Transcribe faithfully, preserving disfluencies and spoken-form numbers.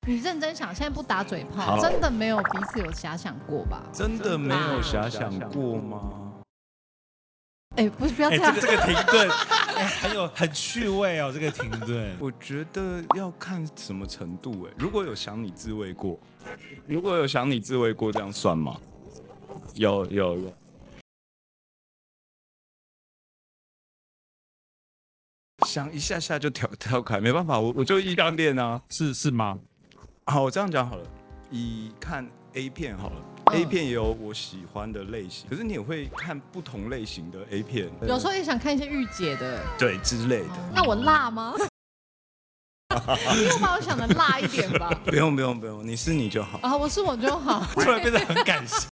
你认真想，现在不打嘴炮，真的没有彼此有遐想过吧？ 真的没有遐想过吗？ 哎、欸，不是，不要这样。 欸、这个、这个停顿，哎、欸，很有很趣味哦。这个停顿， 我觉得要看什么程度。哎，如果有想你自慰过，如果有想你自慰过，这样算吗？有有有。想一下下就跳跳开，没办法，我我就异地恋啊。 是是吗？ 好，我这样讲好了。以看 A 片好了、嗯、，A 片也有我喜欢的类型，可是你也会看不同类型的 A 片。 有时候也想看一些御姐的， 对之类的。 哦、那我辣吗？你有把我想的辣一点吧？ 不用不用不用，你是你就好啊，我是我就好。 突然变得很感性。